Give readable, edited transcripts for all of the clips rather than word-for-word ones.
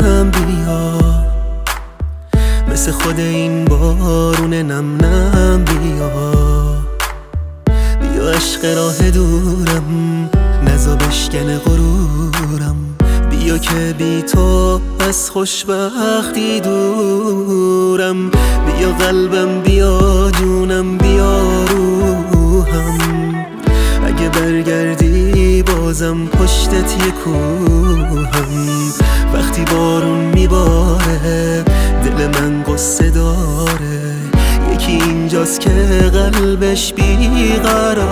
نم بیا، مثل خود این بارون نم نم بیا. بیا عشق راه دورم، نزا بشکن غرورم. بیا که بی تو از خوشبختی دورم. بیا قلبم، بیا جونم، بیا روحم. اگه برگردی بازم پشتت یه کوهم. وقتی بارون میباره دل من قصه داره. یکی اینجاست که قلبش بیقراره.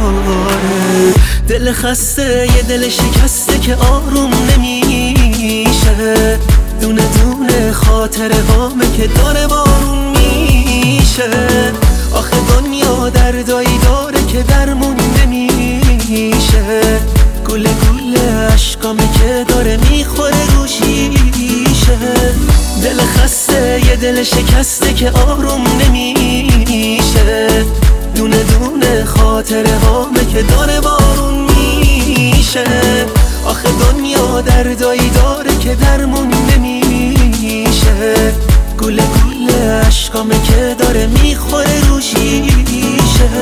دل خسته، یه دل شکسته که آروم نمیشه. دونه دونه خاطره هامه که داره بارون میشه. آخه دنیا دردایی داره که درمون نمیشه. گل گل عشقامه که داره میخوره رو شیشه. دل خسته، یه دل شکسته که آروم نمیشه. دونه دونه خاطره هامه که داره بارون میشه. آخه دنیا دردایی داره که درمون نمیشه. گل گل عشقامه که داره میخوره رو شیشه.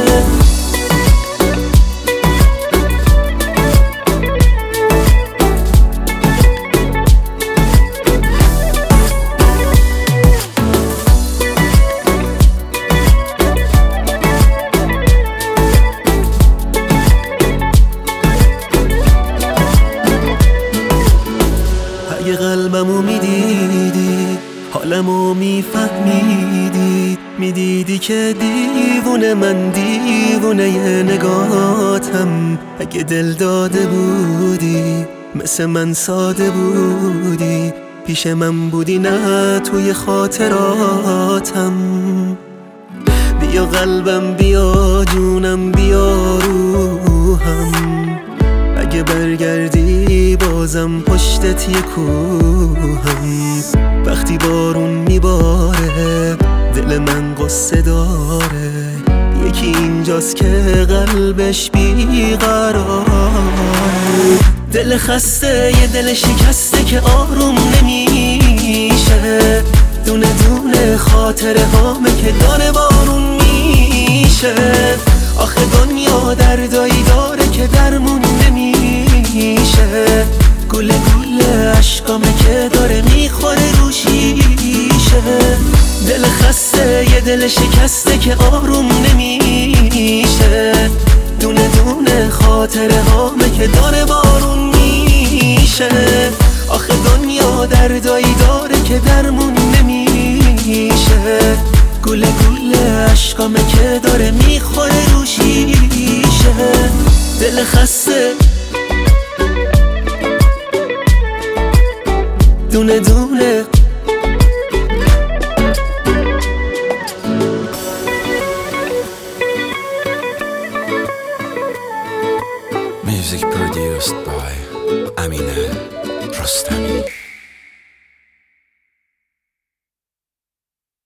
اگه قلبمو میدیدی، حالمو میفهمیدی، میدیدی که دیوونه من، دیوونه ی نگاتم. اگه دل داده بودی، مثل من ساده بودی، پیش من بودی نه توی خاطراتم. بیا قلبم، بیا جونم، بیا روحم. اگه برگردی بازم پشتت یه کوهم. وقتی بارون میباره دل من قصه داره. یکی اینجاست که قلبش بیقراره. دل خسته، یه دل شکسته که آروم نمیشه. دونه دونه خاطره هامه که داره بارون میشه. آخه دنیا دردایی داره که درمون نمیشه. گل گل عشقامه که داره میخوره رو شیشه. دل خسته، یه دل شکسته که آروم نمیشه. دونه دونه خاطره هامه که داره بارون میشه. آخه دنیا دردایی داره که درمون نمیشه. گل گل عشقامه که داره میخوره رو شیشه. دل خسته، دونه دونه. Music produced by Amina Rostami.